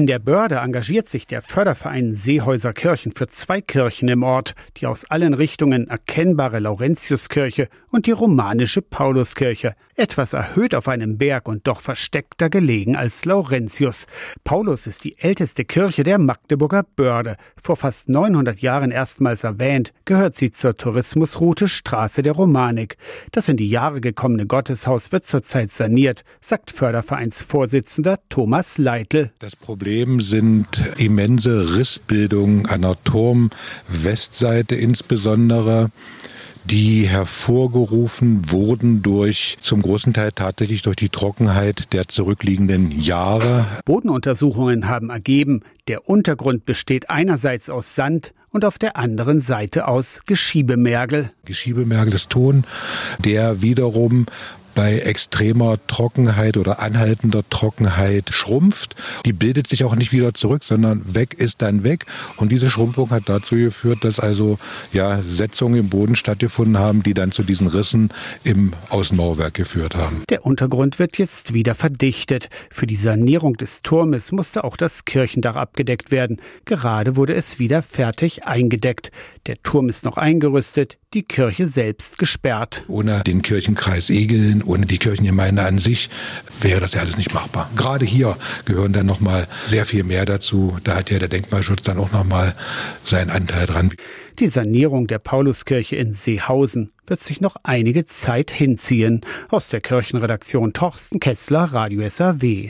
In der Börde engagiert sich der Förderverein Seehäuser Kirchen für 2 Kirchen im Ort, die aus allen Richtungen erkennbare Laurentiuskirche und die romanische Pauluskirche, etwas erhöht auf einem Berg und doch versteckter gelegen als Laurentius. Paulus ist die älteste Kirche der Magdeburger Börde. Vor fast 900 Jahren erstmals erwähnt, gehört sie zur Tourismusroute Straße der Romanik. Das in die Jahre gekommene Gotteshaus wird zurzeit saniert, sagt Fördervereinsvorsitzender Thomas Leitl. Das Problem sind immense Rissbildungen an der Turmwestseite insbesondere, die hervorgerufen wurden zum großen Teil tatsächlich durch die Trockenheit der zurückliegenden Jahre. Bodenuntersuchungen haben ergeben, der Untergrund besteht einerseits aus Sand und auf der anderen Seite aus Geschiebemergel. Geschiebemergel ist Ton, der wiederum bei extremer Trockenheit oder anhaltender Trockenheit schrumpft. Die bildet sich auch nicht wieder zurück, sondern weg ist dann weg. Und diese Schrumpfung hat dazu geführt, dass also Setzungen im Boden stattgefunden haben, die dann zu diesen Rissen im Außenmauerwerk geführt haben. Der Untergrund wird jetzt wieder verdichtet. Für die Sanierung des Turmes musste auch das Kirchendach abgedeckt werden. Gerade wurde es wieder fertig eingedeckt. Der Turm ist noch eingerüstet, die Kirche selbst gesperrt. Ohne den Kirchenkreis Egeln, ohne die Kirchengemeinde an sich wäre das ja alles nicht machbar. Gerade hier gehören dann nochmal sehr viel mehr dazu. Da hat ja der Denkmalschutz dann auch nochmal seinen Anteil dran. Die Sanierung der Pauluskirche in Seehausen wird sich noch einige Zeit hinziehen. Aus der Kirchenredaktion Torsten Kessler, Radio SAW.